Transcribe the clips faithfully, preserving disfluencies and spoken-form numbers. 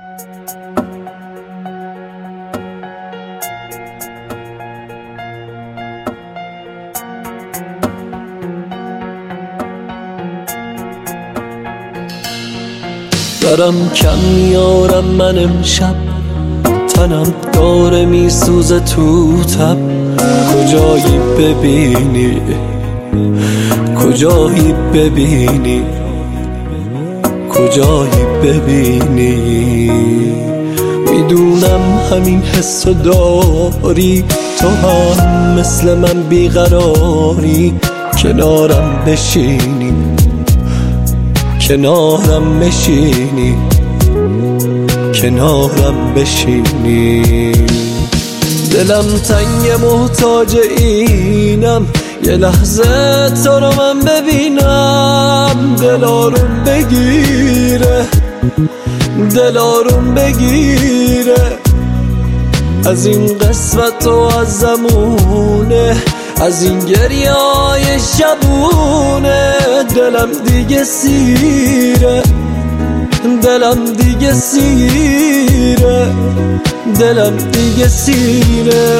دارم کم میارم من امشب، تنم داره میسوزه تو تب. کجایی ببینی، کجایی ببینی، کجایی ببینی. میدونم همین حسو داری، تو هم مثل من بیقراری. کنارم بشینی، کنارم بشینی، کنارم بشینی. دلم تنگ محتاج اینم، یه لحظه تو رو من ببینم. دلاروم بگیره، دلاروم بگیره. از این قسمت و از زمونه، از این گریه های شبونه. دلم دیگه سیره، دلم دیگه سیره، دلم دیگه سیره.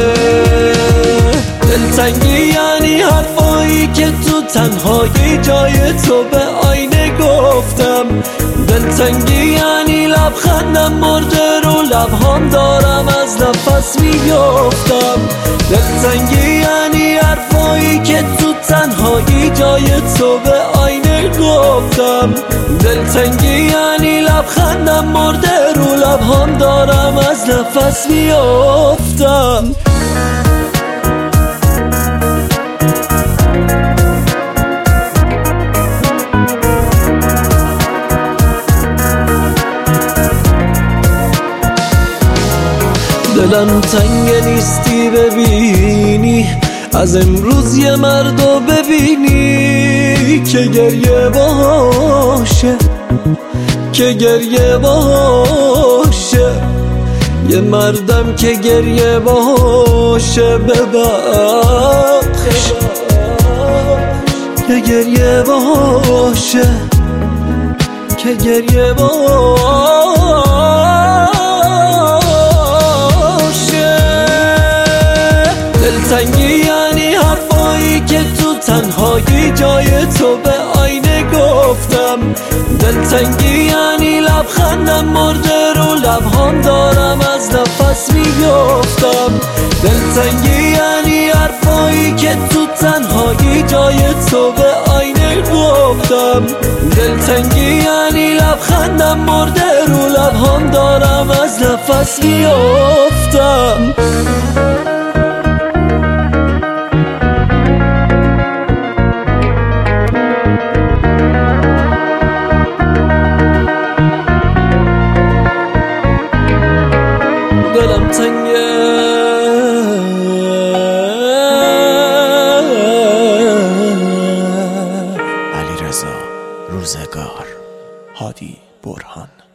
دلتنگی یعنی حرفایی که تو تنهایی جای تو به آینه گفتم. دلتنگی یعنی لبخندم مرده رو لبهام، دارم از نفس میافتم. دلتنگی یعنی حرفایی که تو تنهایی جای تو به آینه گفتم. دلتنگی یعنی لبخندم مرده رو لبهام، دارم از نفس میافتم. دلم تنگ نیستی ببینی، از امروز یه مردو ببینی که گریه باشه، که گریه باشه. یه مردم که گریه باشه، ببخش که گریه باشه، که گریه باشه. دلتنگی یعنی حرفایی که تو تنهایی جای تو به آینه گفتم. دلتنگی یعنی لبخندم مرده رو لبهام، دارم از نفس میافتم. دلتنگی یعنی حرفایی که تو تنهایی جای تو به آینه گفتم. دلتنگی یعنی لبخندم مرده رو لبهام، دارم از نفس میافتم. دلم تنگه، علیرضا روزگار، هادی برهان.